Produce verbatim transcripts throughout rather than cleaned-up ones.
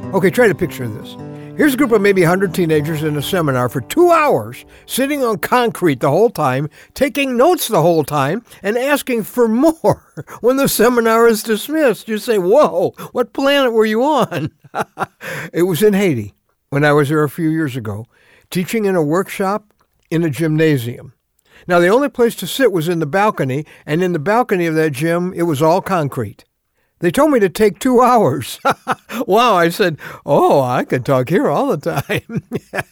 Okay, try to picture this. Here's a group of maybe one hundred teenagers in a seminar for two hours, sitting on concrete the whole time, taking notes the whole time, and asking for more when the seminar is dismissed. You say, whoa, what planet were you on? It was in Haiti when I was there a few years ago, teaching in a workshop in a gymnasium. Now, the only place to sit was in the balcony, and in the balcony of that gym, it was all concrete. They told me to take two hours. Wow, I said, oh, I could talk here all the time.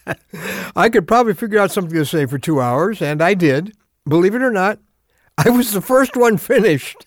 I could probably figure out something to say for two hours, and I did. Believe it or not, I was the first one finished.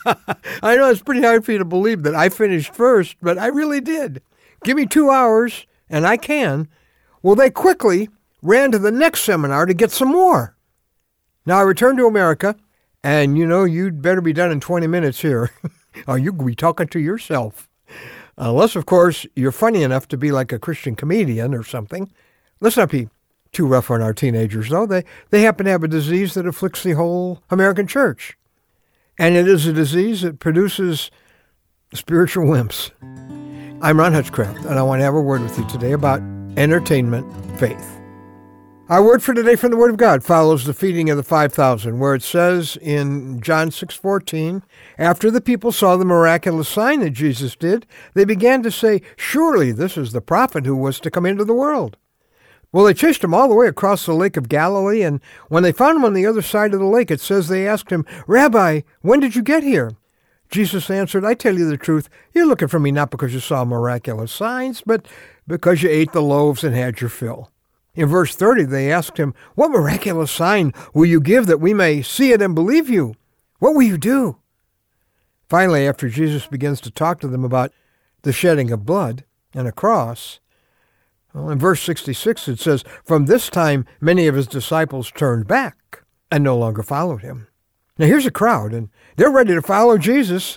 I know it's pretty hard for you to believe that I finished first, but I really did. Give me two hours, and I can. Well, they quickly ran to the next seminar to get some more. Now, I returned to America, and, you know, you'd better be done in twenty minutes here. Or you could be talking to yourself. Unless, of course, you're funny enough to be like a Christian comedian or something. Let's not be too rough on our teenagers, though. They, they happen to have a disease that afflicts the whole American church. And it is a disease that produces spiritual wimps. I'm Ron Hutchcraft, and I want to have a word with you today about entertainment faith. Our word for today from the Word of God follows the feeding of the five thousand, where it says in John six fourteen, after the people saw the miraculous sign that Jesus did, they began to say, surely this is the prophet who was to come into the world. Well, they chased him all the way across the Lake of Galilee, and when they found him on the other side of the lake, it says they asked him, Rabbi, when did you get here? Jesus answered, I tell you the truth, you're looking for me not because you saw miraculous signs, but because you ate the loaves and had your fill. In verse thirty, they asked him, what miraculous sign will you give that we may see it and believe you? What will you do? Finally, after Jesus begins to talk to them about the shedding of blood and a cross, well, in verse sixty-six it says, from this time many of his disciples turned back and no longer followed him. Now here's a crowd, and they're ready to follow Jesus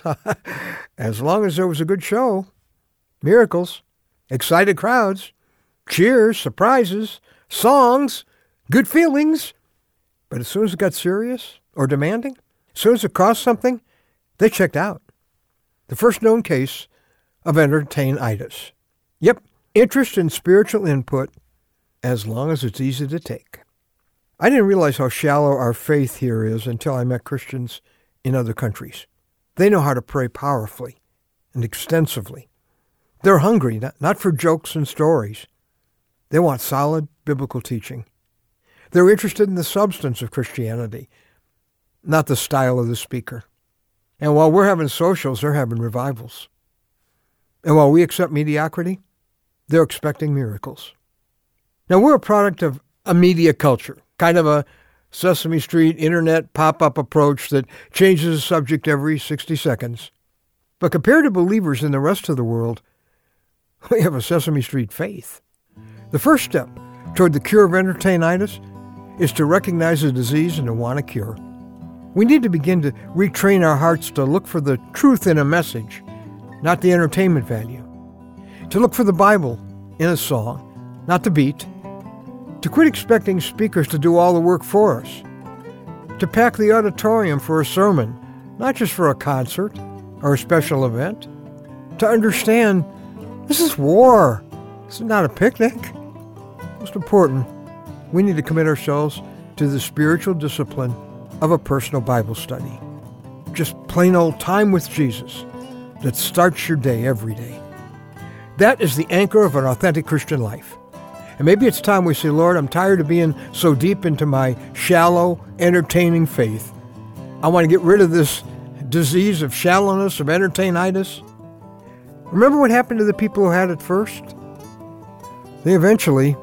as long as there was a good show. Miracles, excited crowds, cheers, surprises, songs, good feelings. But as soon as it got serious or demanding, as soon as it cost something, they checked out. The first known case of entertainitis. Yep, interest in spiritual input as long as it's easy to take. I didn't realize how shallow our faith here is until I met Christians in other countries. They know how to pray powerfully and extensively. They're hungry, not, not for jokes and stories. They want solid biblical teaching. They're interested in the substance of Christianity, not the style of the speaker. And while we're having socials, they're having revivals. And while we accept mediocrity, they're expecting miracles. Now, we're a product of a media culture, kind of a Sesame Street internet pop-up approach that changes the subject every sixty seconds. But compared to believers in the rest of the world, we have a Sesame Street faith. The first step toward the cure of entertainitis is to recognize the disease and to want a cure. We need to begin to retrain our hearts to look for the truth in a message, not the entertainment value. To look for the Bible in a song, not the beat. To quit expecting speakers to do all the work for us. To pack the auditorium for a sermon, not just for a concert or a special event. To understand this is war. This is not a picnic. Most important, we need to commit ourselves to the spiritual discipline of a personal Bible study. Just plain old time with Jesus that starts your day every day. That is the anchor of an authentic Christian life. And maybe it's time we say, Lord, I'm tired of being so deep into my shallow, entertaining faith. I want to get rid of this disease of shallowness, of entertainitis. Remember what happened to the people who had it first? They eventually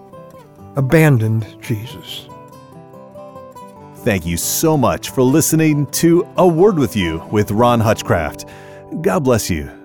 abandoned Jesus. Thank you so much for listening to A Word With You with Ron Hutchcraft. God bless you.